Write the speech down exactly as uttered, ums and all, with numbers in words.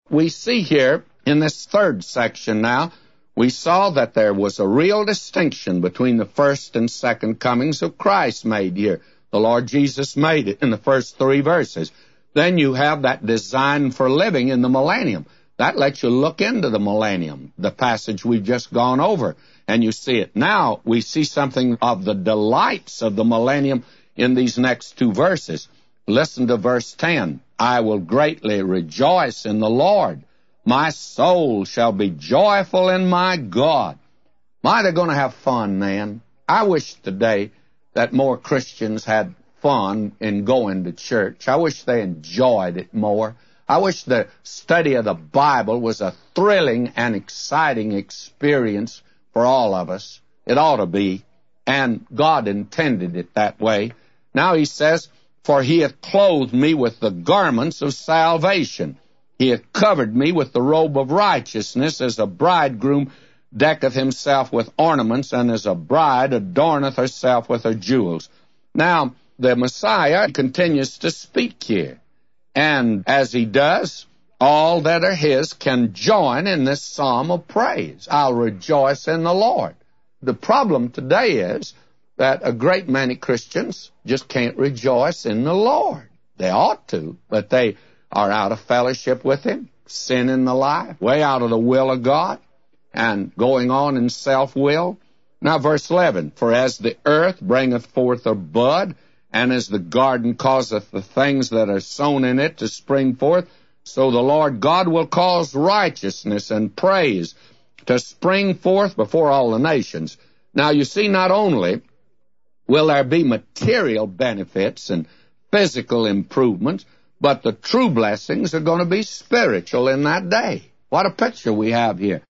we see here in this third section now, we saw that there was a real distinction between the first and second comings of Christ made here. The Lord Jesus made it in the first three verses. Then you have that design for living in the millennium. That lets you look into the millennium, the passage we've just gone over, and you see it. Now we see something of the delights of the millennium in these next two verses. Listen to verse ten. I will greatly rejoice in the Lord. My soul shall be joyful in my God. My, they're going to have fun, man. I wish today that more Christians had fun in going to church. I wish they enjoyed it more. I wish the study of the Bible was a thrilling and exciting experience for all of us. It ought to be, and God intended it that way. Now he says, for he hath clothed me with the garments of salvation. He hath covered me with the robe of righteousness, as a bridegroom decketh himself with ornaments, and as a bride adorneth herself with her jewels. Now, the Messiah continues to speak here. And as he does, all that are his can join in this psalm of praise. I'll rejoice in the Lord. The problem today is that a great many Christians just can't rejoice in the Lord. They ought to, but they are out of fellowship with him, sin in the life, way out of the will of God, and going on in self-will. Now, verse eleven, for as the earth bringeth forth her bud, and as the garden causeth the things that are sown in it to spring forth, so the Lord God will cause righteousness and praise to spring forth before all the nations. Now, you see, not only will there be material benefits and physical improvements, but the true blessings are going to be spiritual in that day. What a picture we have here.